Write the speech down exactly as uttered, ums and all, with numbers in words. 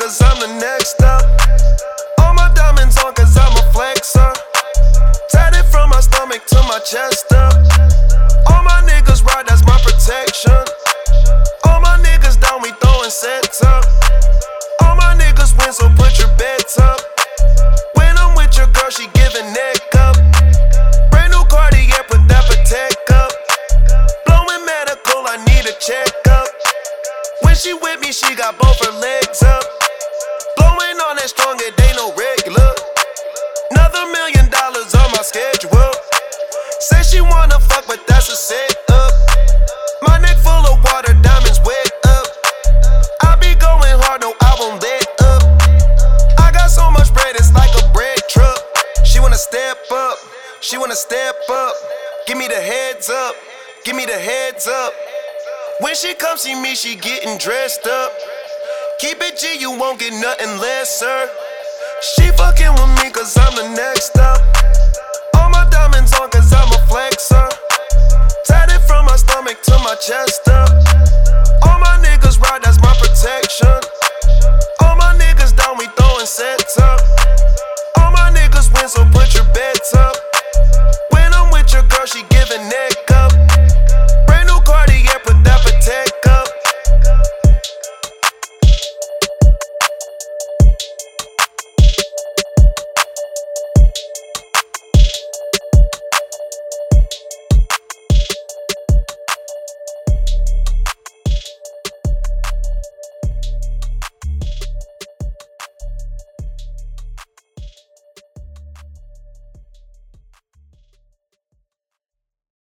cause I'm the next up. All my diamonds on cause I'm a flexer. Tatted from my stomach to my chest up. All my niggas ride, that's my protection. All my niggas down, we throwing sets up. All my niggas win, so put your bets up. When I'm with your girl, she giving neck up. Brand new Cartier, put that Patek up. Blowing medical, I need a checkup. When she with me, she got both her legs up. Blowing on that strong, it ain't no regular. Another million dollars on my schedule. Say she wanna fuck, but that's a setup. My neck full of water, diamonds wet up. I be going hard, no, I won't let up. I got so much bread, it's like a bread truck. She wanna step up, she wanna step up. Give me the heads up, give me the heads up. When she come see me, she getting dressed up. Keep it G, you won't get nothing less, sir. She fucking with me cause I'm the next up. All my diamonds on cause I'm a flexer. Tatted from my stomach to my chest up. All my niggas ride, that's my protection.